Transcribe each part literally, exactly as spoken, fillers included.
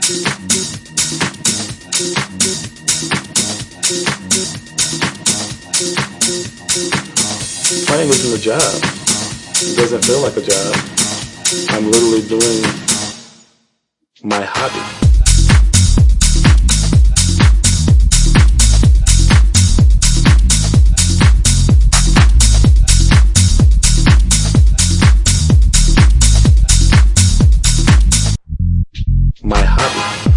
Playing isn't a job. It doesn't feel like a job. I'm literally doing my hobby. My hobby.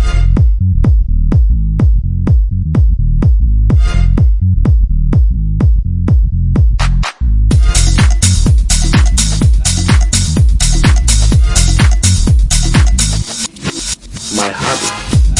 My hobby.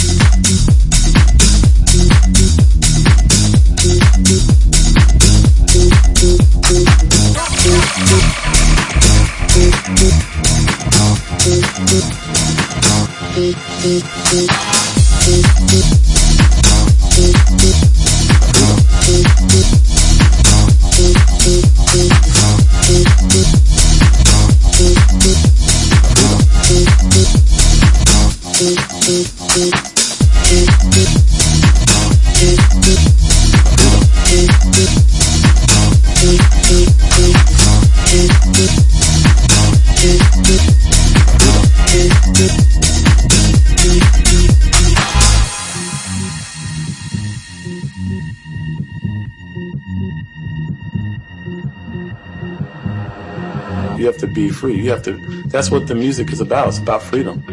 You have to be free. You have to. That's what the music is about. It's about freedom.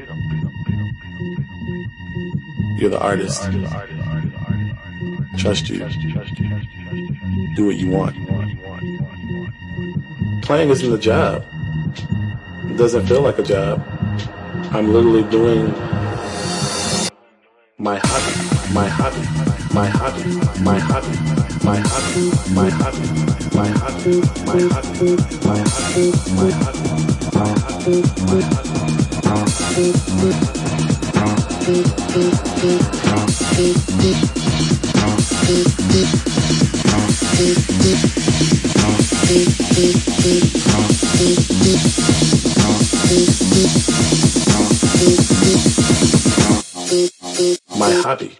You're the artist. Trust you. Do what you want. Playing isn't a job. It doesn't feel like a job. I'm literally doing my hobby. My hobby. My hobby. My hobby. My hobby. My hobby. My hobby. My hobby. My hobby. My hobby. My hobby. My hobby. My hobby.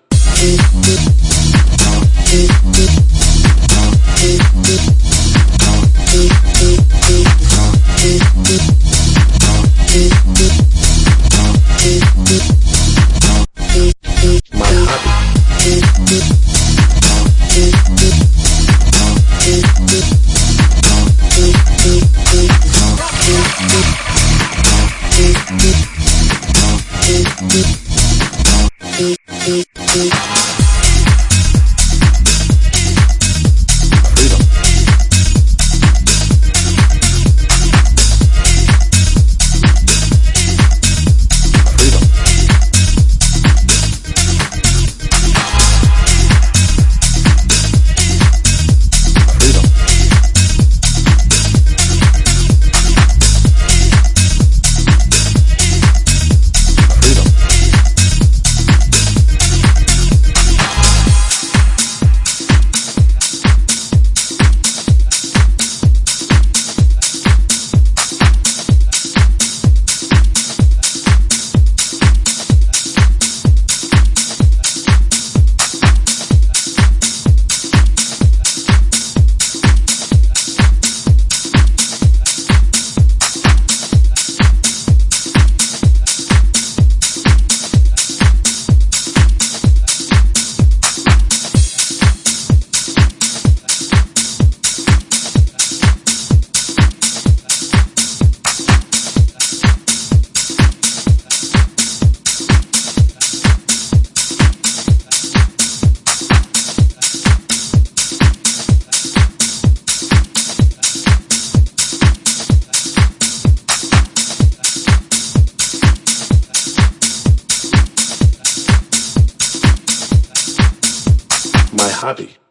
Hobby.